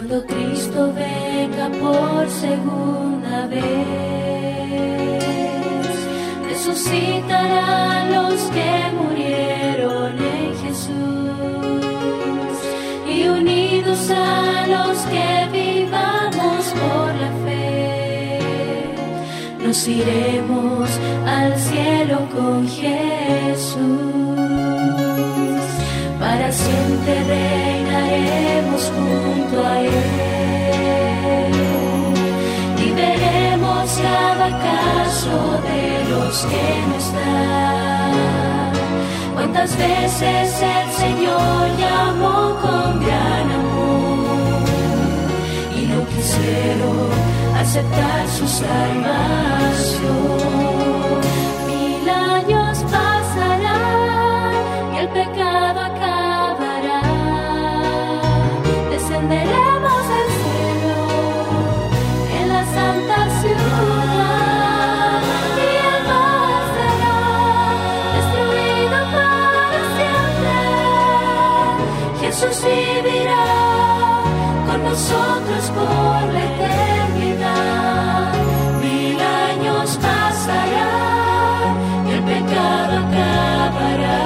Cuando Cristo venga por segunda vez, resucitarán los que murieron en Jesús, y unidos a los que vivamos por la fe, nos iremos al cielo con Jesús. Para siempre reinaremos junto a Él, y veremos cada caso de los que no están. Cuántas veces el Señor llamó con gran amor, y no quisieron aceptar su salvación. 1000 años pasarán y el pecado acabará. Descenderemos del cielo en la santa ciudad, y el mal será destruido para siempre. Jesús vivirá con nosotros por la eternidad. 1000 años pasarán y el pecado acabará.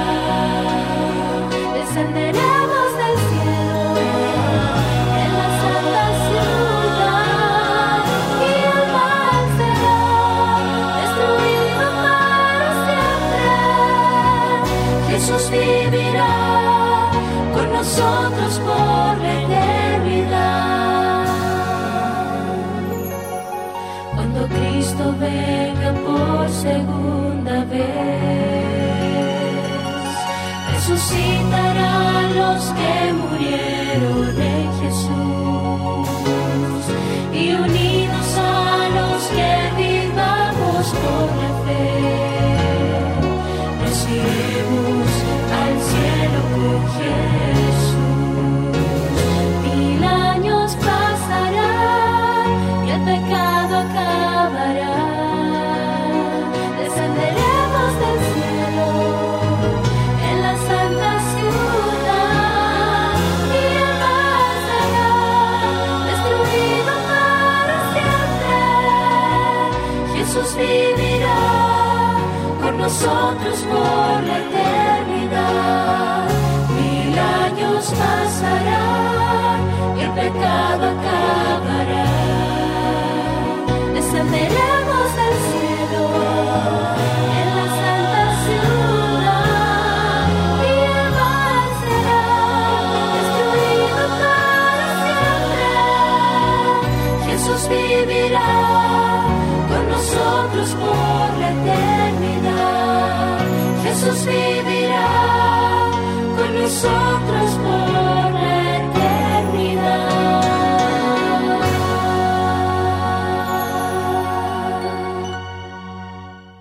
Descenderemos del cielo en la santa ciudad, y el mal será destruido para siempre. Jesús vivirá con nosotros por la eternidad. Cuando Cristo venga por segunda vez, resucitarán los que murieron en Jesús, y unidos a los que vivamos por la fe, nos iremos al cielo con Jesús. 1000 años pasarán y el pecado acabará. Descenderemos del cielo en la santa ciudad, y el mal será destruido para siempre. Jesús vivirá con nosotros por la eternidad. 1000 años pasarán y el pecado acabará. Descenderemos del cielo en la santa ciudad, y el mal será destruido para siempre. Jesús vivirá con nosotros por la eternidad. Jesús vivirá con nosotros